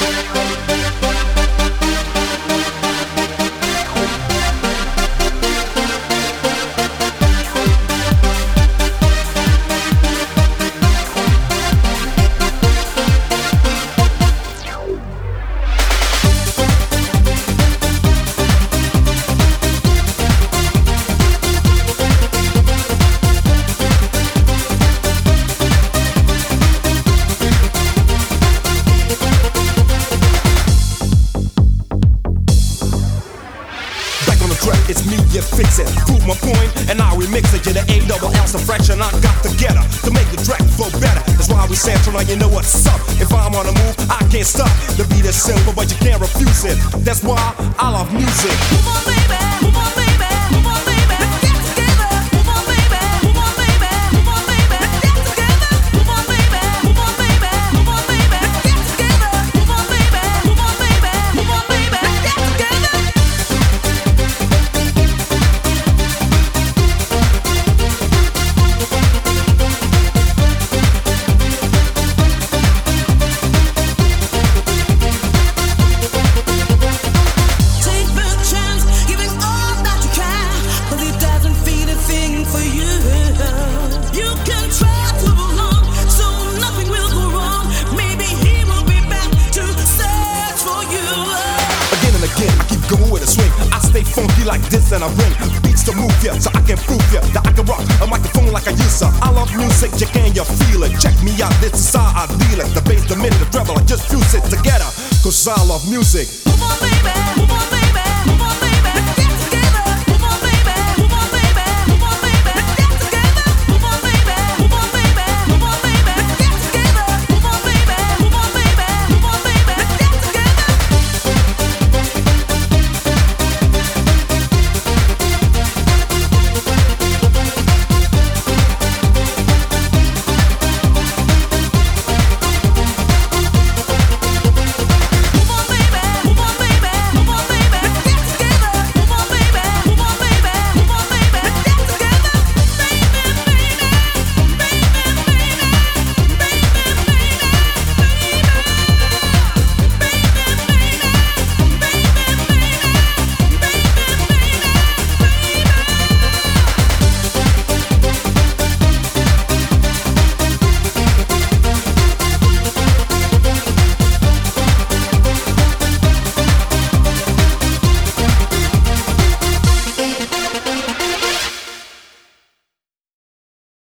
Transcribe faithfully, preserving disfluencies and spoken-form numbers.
It's me, you fix it. Prove my point, and I remix it. You're the A double L fraction I got together to make the track flow better. That's why we sample, now you know what's up. If I'm on the move, I can't stop. The beat is simple, but you can't refuse it. That's why I love music. Move on, baby. Move on, baby. Move on, baby. Let's get together. Move on, baby. Move on, baby. Move on, baby. Let's get together. Move on, baby. Move on, baby. Move on, baby. Let's get together. Move on, baby. Move on, baby. Move on, baby. Let's get together. Funky like this and I bring beats to move ya, so I can prove ya that I can rock a microphone like I used to. I love music, you can you feel it? Check me out, this is how I deal it. The bass, the minute, the treble, I just fuse it together, cause I love music. Move on, baby, move on, baby.